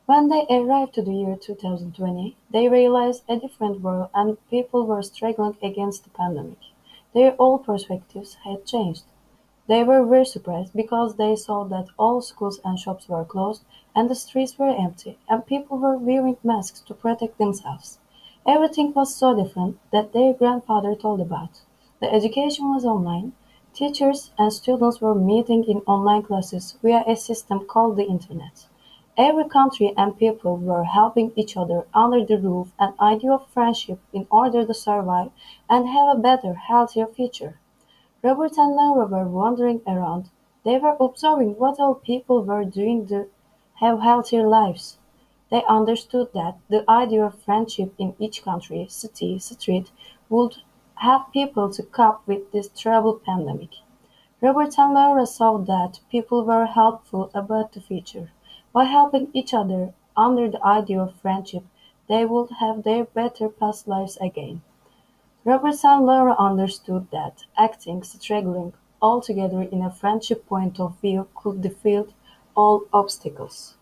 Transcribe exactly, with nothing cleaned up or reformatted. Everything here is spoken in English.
When they arrived to the year two thousand twenty, they realized a different world and people were struggling against the pandemic. Their old perspectives had changed. They were very surprised because they saw that all schools and shops were closed and the streets were empty and people were wearing masks to protect themselves. Everything was so different that their grandfather told about. The education was online. Teachers and students were meeting in online classes via a system called the Internet. Every country and people were helping each other under the roof and idea of friendship in order to survive and have a better, healthier future. Robert and Laura were wandering around. They were observing what all people were doing to have healthier lives. They understood that the idea of friendship in each country, city, street would help people to cope with this terrible pandemic. Robert and Laura saw that people were hopeful about the future. By helping each other under the idea of friendship, they would have their better past lives again. Robert and Laura understood that acting, struggling all together in a friendship point of view could defeat all obstacles.